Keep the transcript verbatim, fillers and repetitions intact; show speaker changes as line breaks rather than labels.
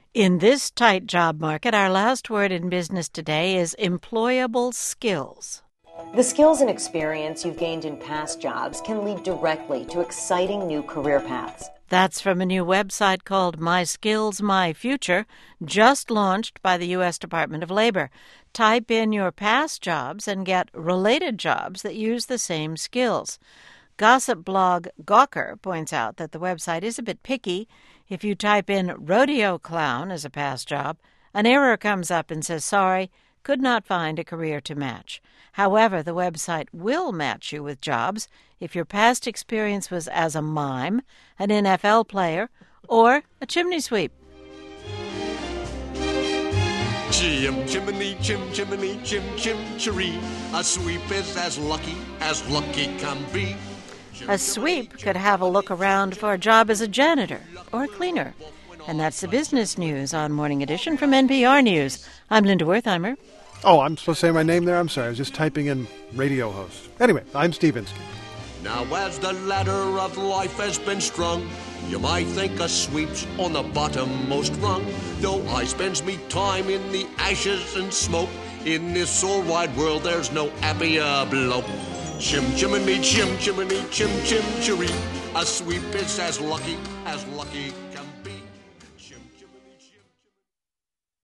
In this tight job market, our last word in business today is employable skills.
The skills and experience you've gained in past jobs can lead directly to exciting new career paths.
That's from a new website called My Skills, My Future, just launched by the U S Department of Labor. Type in your past jobs and get related jobs that use the same skills. Gossip blog Gawker points out that the website is a bit picky. If you type in rodeo clown as a past job, an error comes up and says, sorry, could not find a career to match. However, the website will match you with jobs if your past experience was as a mime, an N F L player, or a chimney sweep.
Chim, chimney, chim, chimney, chim, chim, chiree. A sweep is as lucky as lucky can be.
A sweep could have a look around for a job as a janitor or a cleaner. And that's the business news on Morning Edition from N P R News. I'm Linda Wertheimer.
Oh, I'm supposed to say my name there? I'm sorry. I was just typing in radio host. Anyway, I'm Steve Inskeep.
Now as the ladder of life has been strung, you might think a sweep's on the bottommost rung. Though I spends me time in the ashes and smoke, in this all wide world there's no happier bloke. Chim chimney, chim chimney, chim chim chiree. A sweep is as lucky as lucky